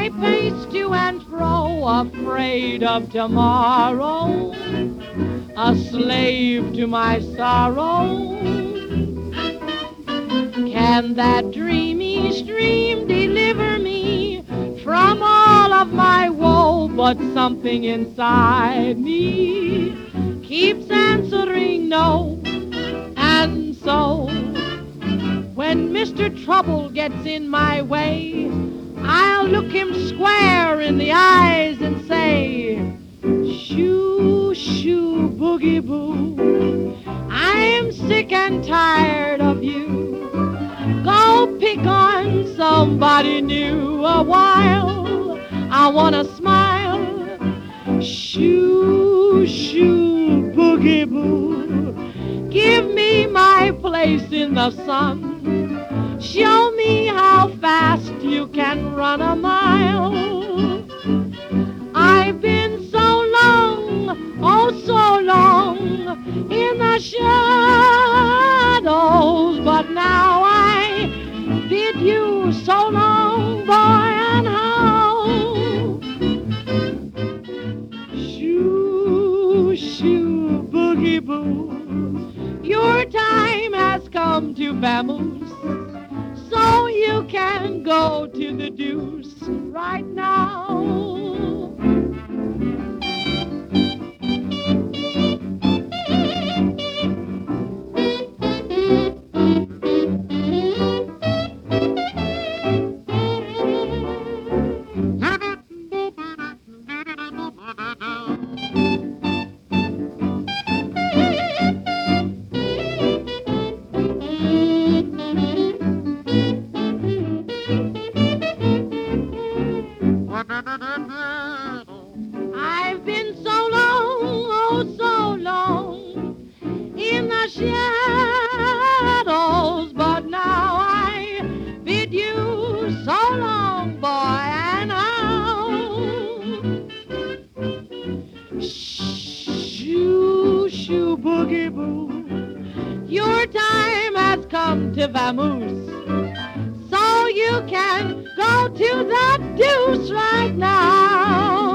I pace to and fro, afraid of tomorrow, a slave to my sorrow. Can that dreamy stream deliver me from all of my woe? But something inside me keeps answering no. And so, when Mr. Trouble gets in my way, I'll look him square in the eyes and say, shoo, shoo, boogie boo, I'm sick and tired of you. Go pick on somebody new a while. I want to smile. Shoo, shoo, boogie boo, give me my place in the sun. Show me how fast you can run a mile. I've been so long, oh so long, in the shadows, but now I bid you so long, boy, and how. Shoo, shoo, boogie boo, your time has come to vamoose, so you can go to the deuce right now. I've been so long, oh so long, in the shadows, but now I bid you so long, boy, and how. Shoo, shoo, boogie boo, your time has come to vamoose, so you can go to the deuce right now.